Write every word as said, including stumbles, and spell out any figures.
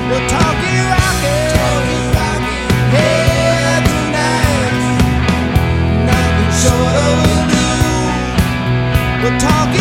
We're talking rocket, yeah, tonight. Nothing short of a blue. We're talking